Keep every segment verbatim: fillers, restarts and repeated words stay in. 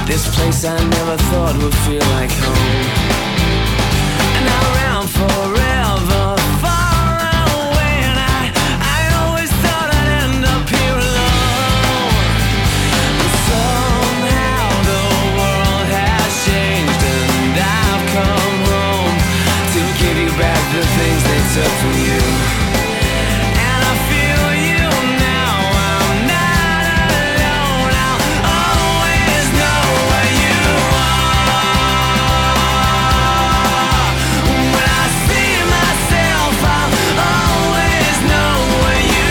This place I never thought would feel like home. And I ran forever, far away, and I, I always thought I'd end up here alone. But somehow the world has changed, and I've come home to give you back the things they took from you. And I feel you now, I'm not alone. I'll always know where you are. When I see myself, I'll always know where you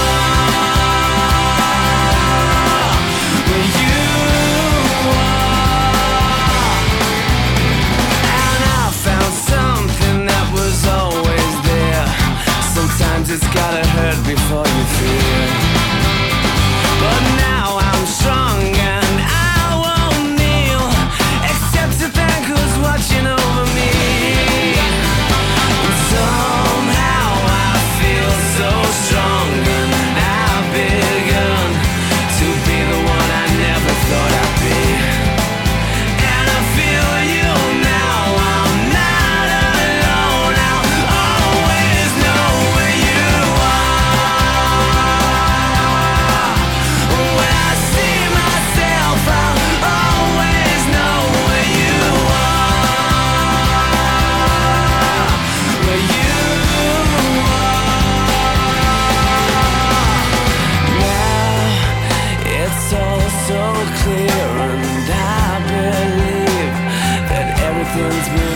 are. Where you are. And I found something that was always there. Sometimes it's gotta hurt before you feel. But now I'm strong and I won't kneel, except to thank who's watching over me. And somehow I feel so strong, and I've begun to be the one I never thought I'd be. And I feel you now, I'm not alone. I'll always know where you are. When I see myself, I'll always know where you are. Where you are. Now it's all so clear, and I believe that everything's moving